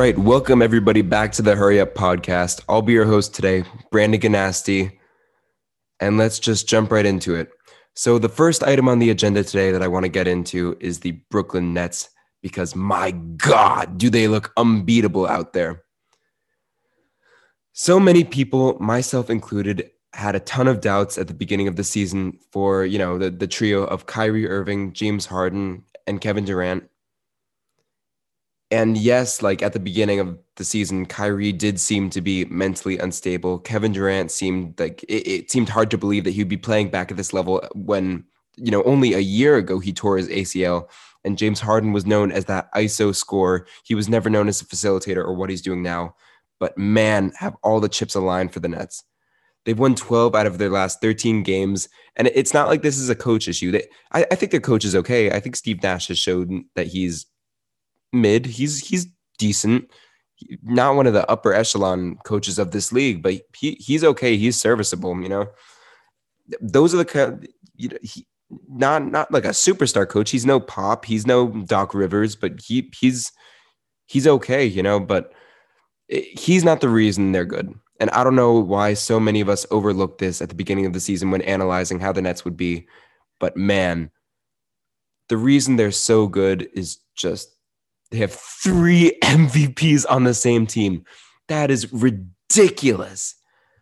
right, welcome everybody back to the Hurry Up Podcast. I'll be your host today, Brandon Ganasti, and let's just jump right into it. So the first item on the agenda today that I want to get into is the Brooklyn Nets, because my God, do they look unbeatable out there. So many people, myself included, had a ton of doubts at the beginning of the season for, the trio of Kyrie Irving, James Harden, and Kevin Durant. And yes, like at the beginning of the season, Kyrie did seem to be mentally unstable. Kevin Durant seemed like it seemed hard to believe that he'd be playing back at this level when, only a year ago he tore his ACL. And James Harden was known as that ISO scorer. He was never known as a facilitator or what he's doing now. But man, have all the chips aligned for the Nets. They've won 12 out of their last 13 games. And it's not like this is a coach issue. I think their coach is okay. I think Steve Nash has shown that he's mid. He's decent. Not one of the upper echelon coaches of this league, but he's okay. He's serviceable. Those are the not like a superstar coach. He's no Pop. He's no Doc Rivers, but he's okay. But he's not the reason they're good. And I don't know why so many of us overlooked this at the beginning of the season when analyzing how the Nets would be. But man, the reason they're so good is just they have 3 MVPs on the same team. That is ridiculous.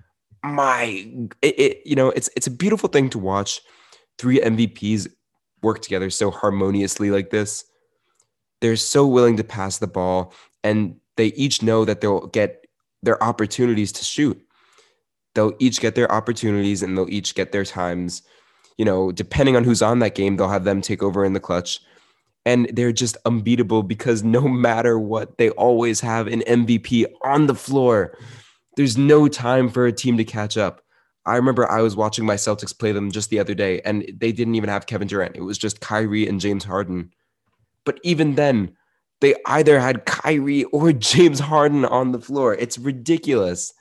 It's a beautiful thing to watch 3 MVPs work together so harmoniously like this. They're so willing to pass the ball, and they each know that they'll get their opportunities to shoot. They'll each get their opportunities, and they'll each get their times. Depending on who's on that game, they'll have them take over in the clutch. And they're just unbeatable because no matter what, they always have an MVP on the floor. There's no time for a team to catch up. I remember I was watching my Celtics play them just the other day, and they didn't even have Kevin Durant. It was just Kyrie and James Harden. But even then, they either had Kyrie or James Harden on the floor. It's ridiculous.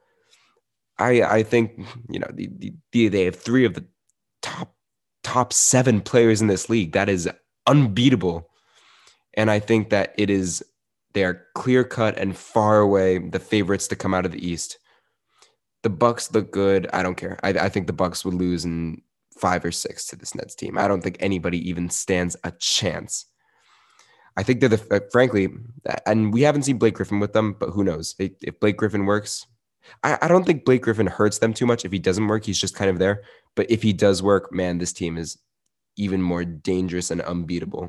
I think, they have 3 of the top 7 players in this league. That is unbeatable. And I think that they are clear cut and far away the favorites to come out of the East. The Bucks look good. I don't care. I think the Bucks would lose in 5 or 6 to this Nets team. I don't think anybody even stands a chance. I think they're frankly, and we haven't seen Blake Griffin with them, but who knows? If Blake Griffin works, I don't think Blake Griffin hurts them too much. If he doesn't work, he's just kind of there. But if he does work, man, this team is even more dangerous and unbeatable.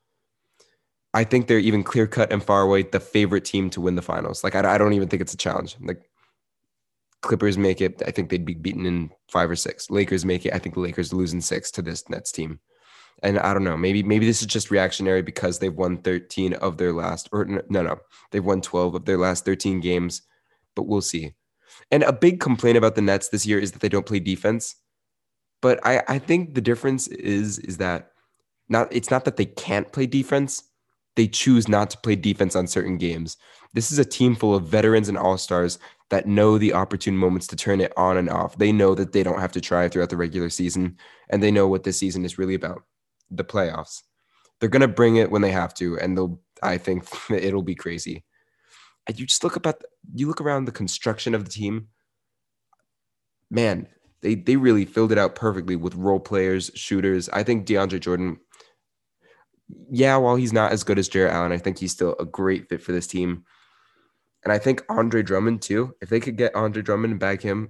I think they're even clear cut and far away the favorite team to win the finals. Like, I don't even think it's a challenge. Like, Clippers make it. I think they'd be beaten in 5 or 6. Lakers make it. I think the Lakers lose in 6 to this Nets team. And I don't know, maybe this is just reactionary because they've won 13 of their last, or no, they've won 12 of their last 13 games, but we'll see. And a big complaint about the Nets this year is that they don't play defense. But I think the difference is that it's not that they can't play defense. They choose not to play defense on certain games. This is a team full of veterans and all-stars that know the opportune moments to turn it on and off. They know that they don't have to try throughout the regular season, and they know what this season is really about, the playoffs. They're going to bring it when they have to, and I think it'll be crazy. And you just look around the construction of the team, man, they really filled it out perfectly with role players, shooters. I think DeAndre Jordan, while he's not as good as Jarrett Allen, I think he's still a great fit for this team. And I think Andre Drummond too. If they could get Andre Drummond and bag him,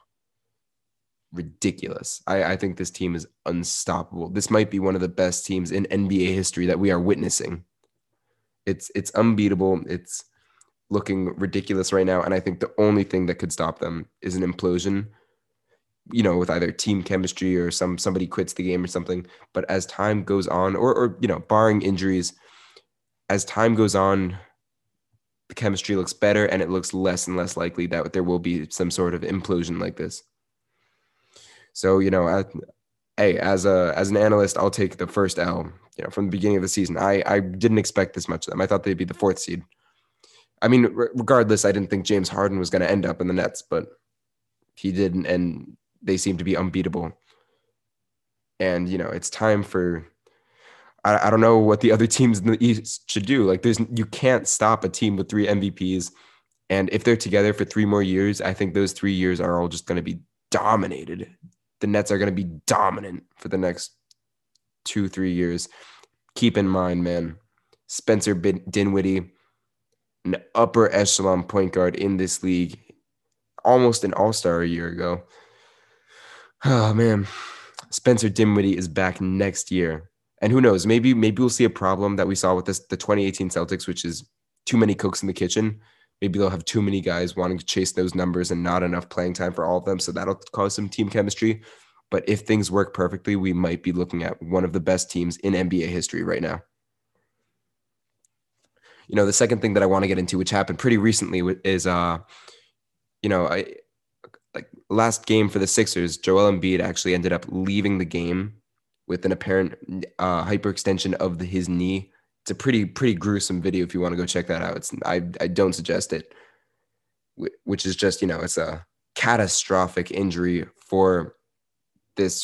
ridiculous. I think this team is unstoppable. This might be one of the best teams in NBA history that we are witnessing. It's unbeatable. It's looking ridiculous right now. And I think the only thing that could stop them is an implosion, with either team chemistry or somebody quits the game or something. But as time goes on, or barring injuries, as time goes on, the chemistry looks better and it looks less and less likely that there will be some sort of implosion like this. So, as an analyst, I'll take the first L, from the beginning of the season. I didn't expect this much of them. I thought they'd be the 4th seed. I mean, regardless, I didn't think James Harden was going to end up in the Nets, but he didn't, and they seem to be unbeatable. And, it's time for I don't know what the other teams in the East should do. Like you can't stop a team with 3 MVPs. And if they're together for 3 more years, I think those 3 years are all just going to be dominated. The Nets are going to be dominant for the next 2, 3 years. Keep in mind, man, Spencer Dinwiddie, an upper echelon point guard in this league, almost an all-star a year ago. Oh man, Spencer Dinwiddie is back next year. And who knows, maybe we'll see a problem that we saw with the 2018 Celtics, which is too many cooks in the kitchen. Maybe they'll have too many guys wanting to chase those numbers and not enough playing time for all of them. So that'll cause some team chemistry. But if things work perfectly, we might be looking at one of the best teams in NBA history right now. The second thing that I want to get into, which happened pretty recently, is like last game for the Sixers, Joel Embiid actually ended up leaving the game with an apparent hyperextension of his knee. It's a pretty gruesome video if you want to go check that out. I don't suggest it, which is just, it's a catastrophic injury for this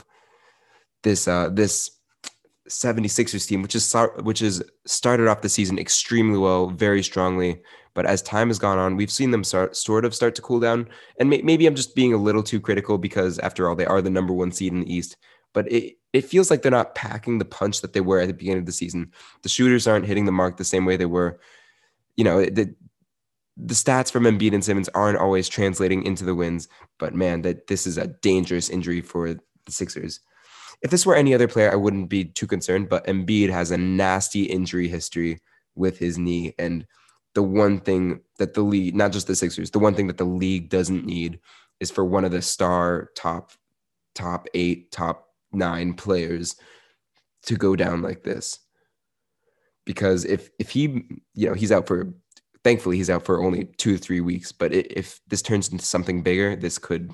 76ers team, which is started off the season extremely well, very strongly. But as time has gone on, we've seen them start to cool down. And maybe I'm just being a little too critical because, after all, they are the number 1 seed in the East. But it feels like they're not packing the punch that they were at the beginning of the season. The shooters aren't hitting the mark the same way they were. The stats from Embiid and Simmons aren't always translating into the wins. But man, this is a dangerous injury for the Sixers. If this were any other player, I wouldn't be too concerned. But Embiid has a nasty injury history with his knee, and the one thing that the league, not just the Sixers, the one thing that the league doesn't need is for one of the star top 8, top 9 players to go down like this. Because if he, he's out for, thankfully he's out for only 2 to 3 weeks. But if this turns into something bigger, this could,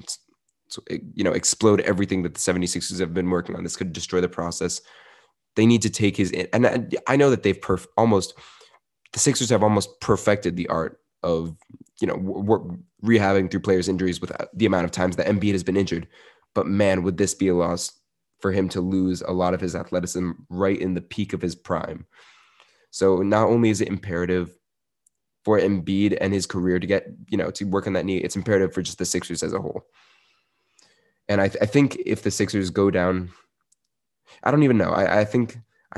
explode everything that the 76ers have been working on. This could destroy the process. They need to take his, and I know that they've the Sixers have almost perfected the art of, rehabbing through players' injuries with the amount of times that Embiid has been injured. But man, would this be a loss for him to lose a lot of his athleticism right in the peak of his prime. So not only is it imperative for Embiid and his career to get, to work on that knee, it's imperative for just the Sixers as a whole. And I think if the Sixers go down, I don't even know. I think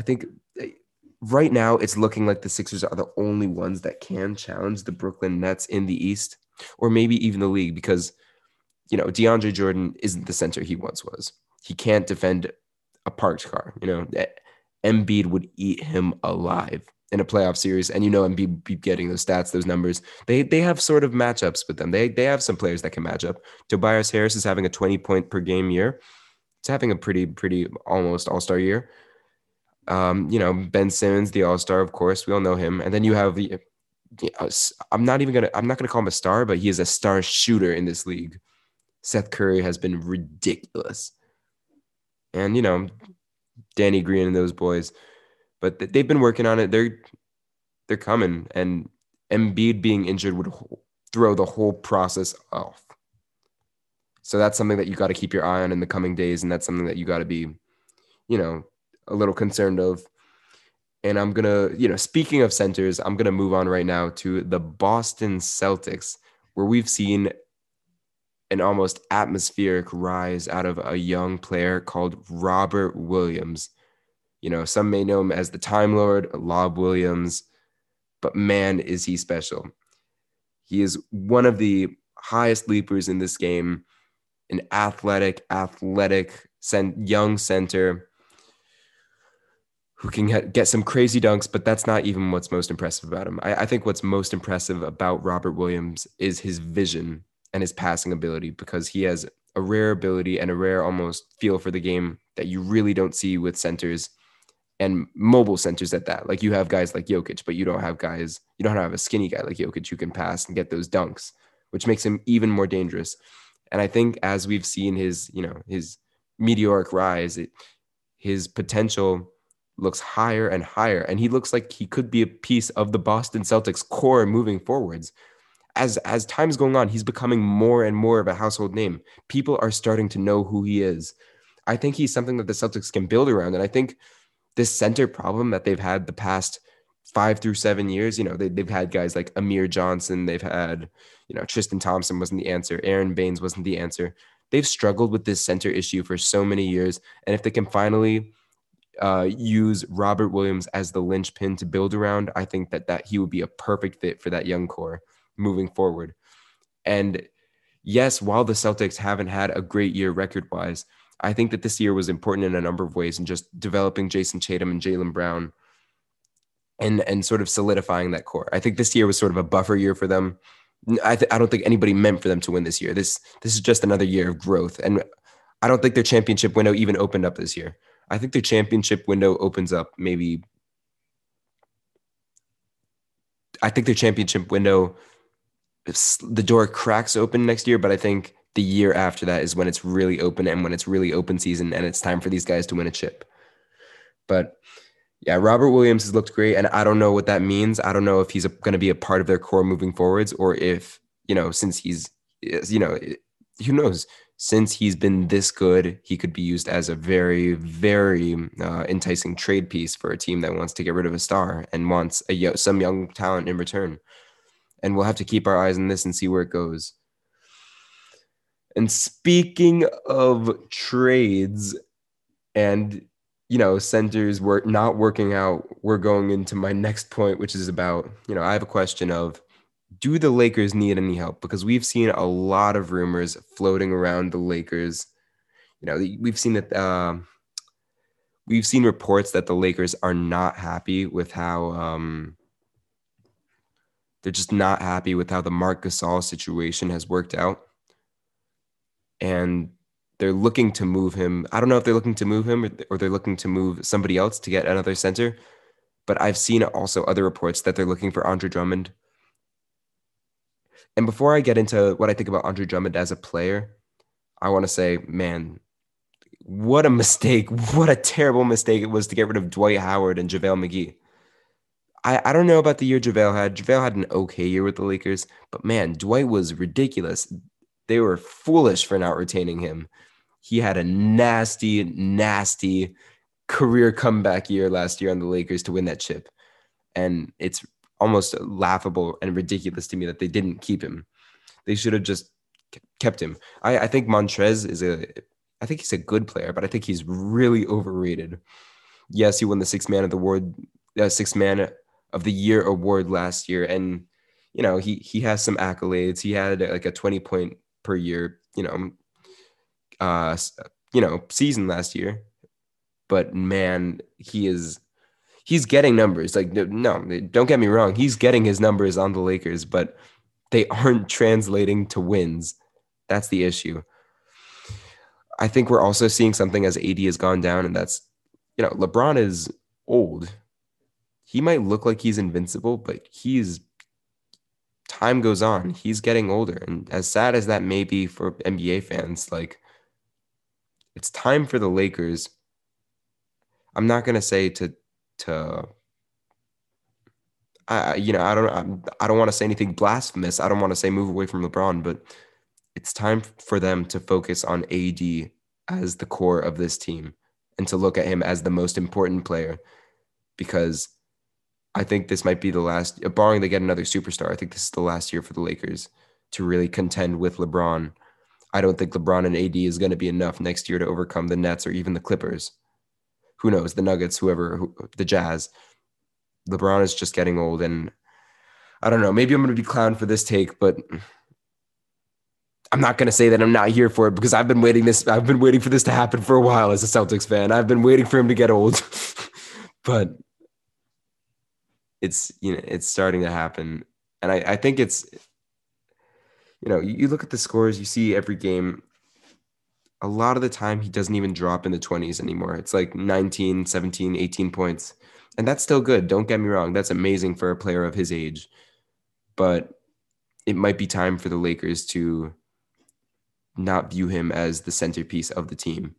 right now it's looking like the Sixers are the only ones that can challenge the Brooklyn Nets in the East, or maybe even the league, because, DeAndre Jordan isn't the center he once was. He can't defend a parked car. Embiid would eat him alive in a playoff series. And, Embiid be getting those stats, those numbers. They have sort of matchups with them. They have some players that can match up. Tobias Harris is having a 20-point per game year. It's having a pretty almost all-star year. Ben Simmons, the all-star, of course, we all know him. And then you have I'm not gonna call him a star, but he is a star shooter in this league. Seth Curry has been ridiculous. And Danny Green and those boys, but they've been working on it. They're coming, and Embiid being injured would throw the whole process off. So that's something that you got to keep your eye on in the coming days, and that's something that you got to be, a little concerned of. And I'm going to, speaking of centers, I'm going to move on right now to the Boston Celtics, where we've seen an almost atmospheric rise out of a young player called Robert Williams. Some may know him as the Time Lord, Lob Williams, but man, is he special. He is one of the highest leapers in this game, an athletic young center who can get some crazy dunks, but that's not even what's most impressive about him. I think what's most impressive about Robert Williams is his vision and his passing ability, because he has a rare ability and a rare almost feel for the game that you really don't see with centers, and mobile centers at that. Like, you have guys like Jokic, but you don't have a skinny guy like Jokic who can pass and get those dunks, which makes him even more dangerous. And I think as we've seen his meteoric rise, his potential looks higher and higher, and he looks like he could be a piece of the Boston Celtics core moving forwards. As time's going on, he's becoming more and more of a household name. People are starting to know who he is. I think he's something that the Celtics can build around, and I think this center problem that they've had the past 5 through 7 years. They've had guys like Amir Johnson. They've had, Tristan Thompson wasn't the answer. Aaron Baines wasn't the answer. They've struggled with this center issue for so many years. And if they can finally use Robert Williams as the linchpin to build around, I think that he would be a perfect fit for that young core moving forward. And yes, while the Celtics haven't had a great year record-wise, I think that this year was important in a number of ways, and just developing Jason Tatum and Jaylen Brown and sort of solidifying that core. I think this year was sort of a buffer year for them. I don't think anybody meant for them to win this year. This is just another year of growth, and I don't think their championship window even opened up this year. I think their championship window opens up maybe. I think their championship window, the door cracks open next year, but I think the year after that is when it's really open, and when it's really open season, and it's time for these guys to win a chip. But yeah, Robert Williams has looked great, and I don't know what that means. I don't know if he's going to be a part of their core moving forwards, or if, since he's, who knows? Since he's been this good, he could be used as a very, very enticing trade piece for a team that wants to get rid of a star and wants some young talent in return. And we'll have to keep our eyes on this and see where it goes. And speaking of trades and, centers were not working out, we're going into my next point, which is about, I have a question of, do the Lakers need any help? Because we've seen a lot of rumors floating around the Lakers. We've seen that we've seen reports that the Lakers are not happy with how they're just not happy with how the Marc Gasol situation has worked out. And they're looking to move him. I don't know if they're looking to move him or they're looking to move somebody else to get another center. But I've seen also other reports that they're looking for Andre Drummond. And before I get into what I think about Andre Drummond as a player, I want to say, man, what a mistake. What a terrible mistake it was to get rid of Dwight Howard and JaVale McGee. I don't know about the year JaVale had. JaVale had an okay year with the Lakers, but man, Dwight was ridiculous. They were foolish for not retaining him. He had a nasty, nasty career comeback year last year on the Lakers to win that chip. And it's almost laughable and ridiculous to me that they didn't keep him. They should have just kept him. I think Montrez I think he's a good player, but I think he's really overrated. Yes, he won the sixth man of the year award last year. And, he has some accolades. He had like a 20 point per year, season last year. But man, he's getting numbers. Like, no, don't get me wrong. He's getting his numbers on the Lakers, but they aren't translating to wins. That's the issue. I think we're also seeing something as AD has gone down, and that's, LeBron is old. He might look like he's invincible, but time goes on. He's getting older. And as sad as that may be for NBA fans, like, it's time for the Lakers. I'm not going to say I don't want to say anything blasphemous. I don't want to say move away from LeBron, but it's time for them to focus on AD as the core of this team and to look at him as the most important player, because I think this might be the last, barring they get another superstar, I think this is the last year for the Lakers to really contend with LeBron. I don't think LeBron and AD is going to be enough next year to overcome the Nets or even the Clippers. Who knows? The Nuggets, the Jazz. LeBron is just getting old, and I don't know. Maybe I'm going to be clowned for this take, but I'm not going to say that I'm not here for it, because I've been waiting for this to happen for a while as a Celtics fan. I've been waiting for him to get old, but it's starting to happen. And I think it's, you look at the scores, you see every game, a lot of the time he doesn't even drop in the 20s anymore. It's like 19, 17, 18 points. And that's still good. Don't get me wrong. That's amazing for a player of his age. But it might be time for the Lakers to not view him as the centerpiece of the team.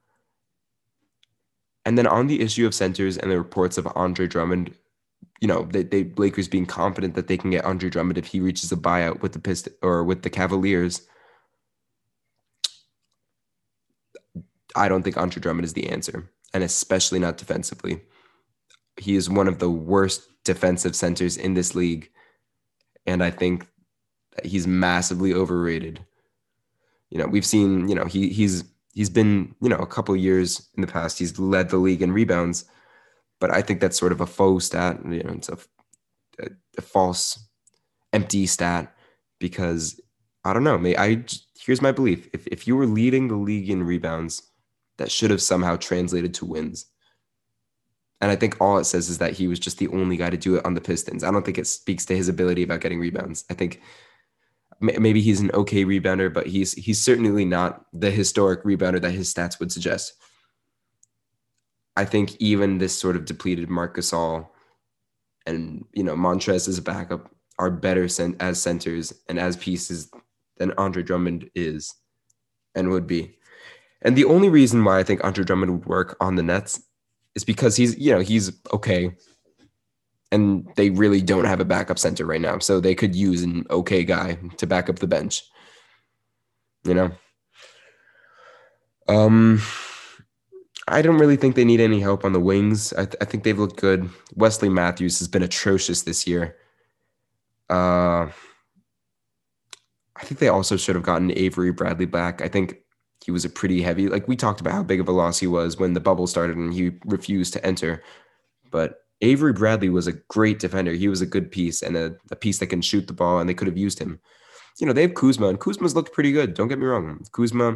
And then on the issue of centers and the reports of Andre Drummond, they Lakers being confident that they can get Andre Drummond if he reaches a buyout with the Pistons or with the Cavaliers. I don't think Andre Drummond is the answer. and especially not defensively. He is one of the worst defensive centers in this league, and I think that he's massively overrated. We've seen, he's been, a couple years in the past, he's led the league in rebounds, but I think that's sort of a faux stat. It's a false, empty stat because I don't know. Here's my belief: if you were leading the league in rebounds, that should have somehow translated to wins. And I think all it says is that he was just the only guy to do it on the Pistons. I don't think it speaks to his ability about getting rebounds. I think maybe he's an okay rebounder, but he's certainly not the historic rebounder that his stats would suggest. I think even this sort of depleted Marc Gasol and Montrez as a backup are better as centers and as pieces than Andre Drummond is and would be. And the only reason why I think Andre Drummond would work on the Nets is because he's okay. And they really don't have a backup center right now. So they could use an okay guy to back up the bench. I don't really think they need any help on the wings. I think they've looked good. Wesley Matthews has been atrocious this year. I think they also should have gotten Avery Bradley back. I think he was a pretty heavy, like we talked about how big of a loss he was when the bubble started and he refused to enter. But Avery Bradley was a great defender. He was a good piece and a piece that can shoot the ball, and they could have used him. They have Kuzma, and Kuzma's looked pretty good. Don't get me wrong. Kuzma,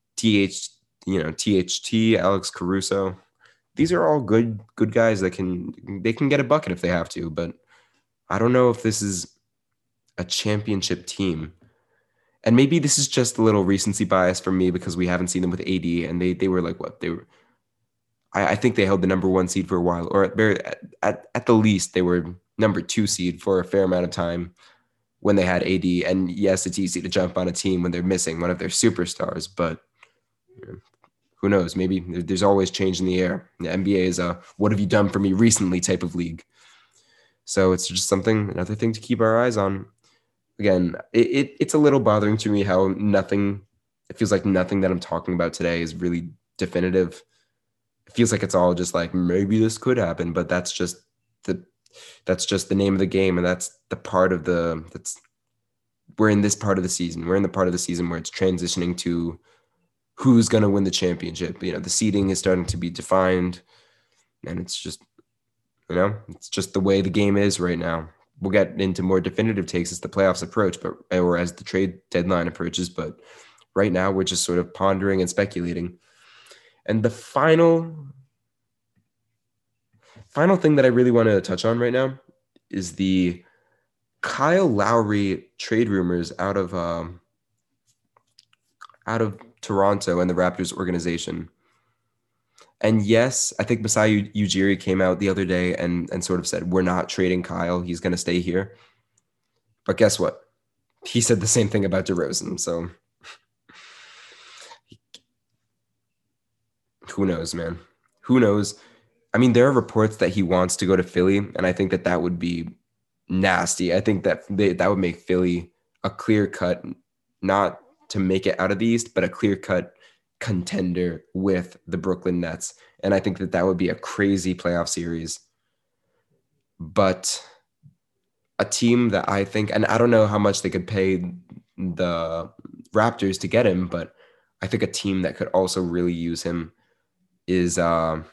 THT, Alex Caruso. These are all good guys that they can get a bucket if they have to, but I don't know if this is a championship team. And maybe this is just a little recency bias for me because we haven't seen them with AD, and they were like what? They were I think they held the number 1 seed for a while, or at the least they were number 2 seed for a fair amount of time when they had AD. And yes, it's easy to jump on a team when they're missing one of their superstars, but who knows? Maybe there's always change in the air. The NBA is a "what have you done for me recently" type of league. So it's just another thing to keep our eyes on. Again, it's a little bothering to me how it feels like nothing that I'm talking about today is really definitive. It feels like it's all just like maybe this could happen, but that's just the name of the game, and that's the part of we're in this part of the season. We're in the part of the season where it's transitioning to who's going to win the championship. The seeding is starting to be defined, and it's just the way the game is right now. We'll get into more definitive takes as the playoffs approach, or as the trade deadline approaches. But right now, we're just sort of pondering and speculating. And the final thing that I really want to touch on right now is the Kyle Lowry trade rumors out of Toronto and the Raptors organization. And yes, I think Masai Ujiri came out the other day and sort of said, we're not trading Kyle. He's going to stay here. But guess what? He said the same thing about DeRozan. So who knows, man? Who knows? I mean, there are reports that he wants to go to Philly, and I think that would be nasty. I think that that would make Philly a clear cut, not to make it out of the East, but a clear cut contender with the Brooklyn Nets. And I think that would be a crazy playoff series. But a team that I think, and I don't know how much they could pay the Raptors to get him, but I think a team that could also really use him is the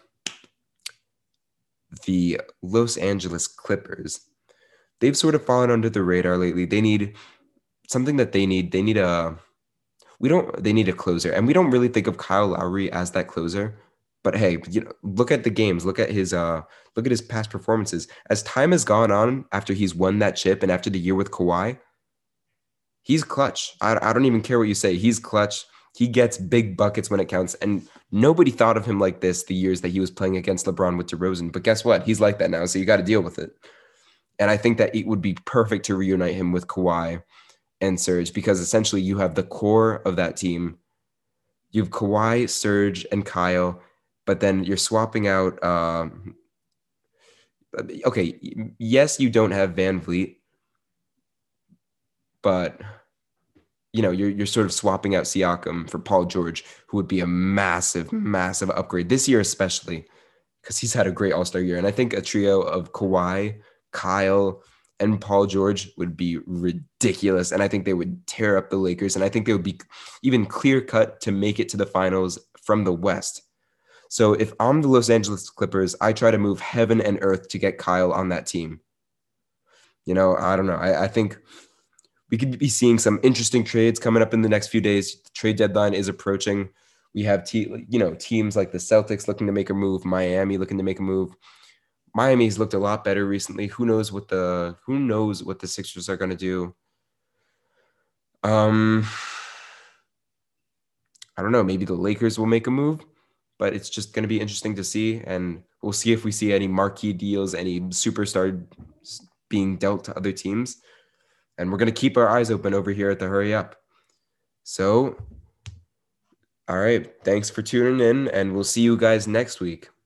Los Angeles Clippers. They've sort of fallen under the radar lately. They need something that they need. They need a closer. And we don't really think of Kyle Lowry as that closer. But hey, look at the games. Look at his past performances. As time has gone on after he's won that chip and after the year with Kawhi, he's clutch. I don't even care what you say. He's clutch. He gets big buckets when it counts. And nobody thought of him like this the years that he was playing against LeBron with DeRozan. But guess what? He's like that now. So you got to deal with it. And I think that it would be perfect to reunite him with Kawhi and Serge, because essentially you have the core of that team. You have Kawhi, Serge, and Kyle, but then you're swapping out. Okay, yes, you don't have Van Vliet, but you're sort of swapping out Siakam for Paul George, who would be a massive, massive upgrade this year, especially because he's had a great All-Star year. And I think a trio of Kawhi, Kyle, and Paul George would be ridiculous. And I think they would tear up the Lakers. And I think they would be even clear cut to make it to the finals from the West. So if I'm the Los Angeles Clippers, I try to move heaven and earth to get Kyle on that team. I don't know. I think we could be seeing some interesting trades coming up in the next few days. The trade deadline is approaching. We have teams like the Celtics looking to make a move, Miami looking to make a move. Miami's looked a lot better recently. Who knows what the Sixers are going to do? I don't know. Maybe the Lakers will make a move, but it's just going to be interesting to see, and we'll see if we see any marquee deals, any superstar being dealt to other teams. And we're going to keep our eyes open over here at the Hurry Up. So, all right. Thanks for tuning in, and we'll see you guys next week.